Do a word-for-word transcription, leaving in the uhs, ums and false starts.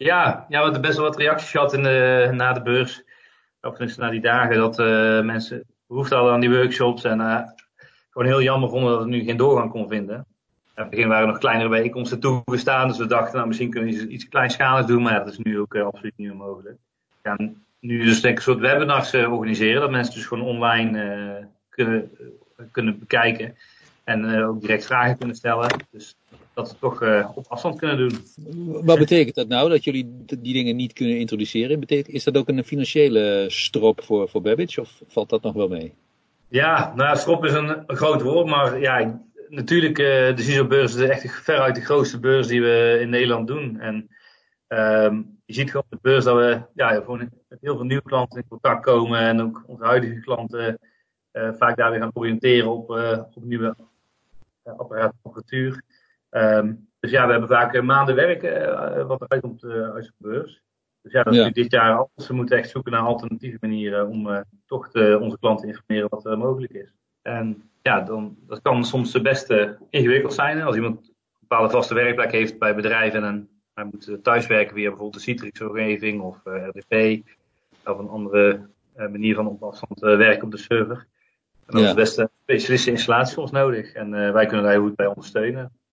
Ja, ja, we hebben best wel wat reacties gehad in de, na de beurs. Of dus na die dagen dat uh, mensen behoefte hadden aan die workshops. En uh, gewoon heel jammer vonden dat het nu geen doorgang kon vinden. In het begin waren er nog kleinere bijeenkomsten toegestaan. Dus we dachten, nou, misschien kunnen we iets, iets kleinschaligs doen. Maar dat is nu ook uh, absoluut niet meer mogelijk. We gaan nu dus denk ik een soort webinars uh, organiseren. Dat mensen dus gewoon online uh, kunnen, uh, kunnen bekijken. En uh, ook direct vragen kunnen stellen. Dus dat we het toch uh, op afstand kunnen doen. Wat betekent dat nou, dat jullie die dingen niet kunnen introduceren? Betekent, is dat ook een financiële strop voor, voor Babbage of valt dat nog wel mee? Ja, nou strop is een, een groot woord, maar ja, natuurlijk uh, de C I S O-beurs is echt veruit de grootste beurs die we in Nederland doen. En um, je ziet gewoon op de beurs dat we ja, gewoon met heel veel nieuwe klanten in contact komen en ook onze huidige klanten uh, vaak daar weer gaan oriënteren op, uh, op nieuwe uh, apparatuur. Um, dus ja, we hebben vaak uh, maanden werk uh, wat eruit komt uh, uit de beurs. Dus ja, dat is ja. dit jaar anders. We moeten echt zoeken naar alternatieve manieren om uh, toch te, onze klanten te informeren wat er mogelijk is. En ja, dan, dat kan soms best uh, ingewikkeld zijn. Als iemand een bepaalde vaste werkplek heeft bij bedrijven en hij moet thuiswerken via bijvoorbeeld de Citrix-omgeving of uh, R D P of een andere uh, manier van op afstand uh, werken op de server. En dan ja. is best een specialistische installatie voor ons nodig en uh, wij kunnen daar heel goed bij ondersteunen.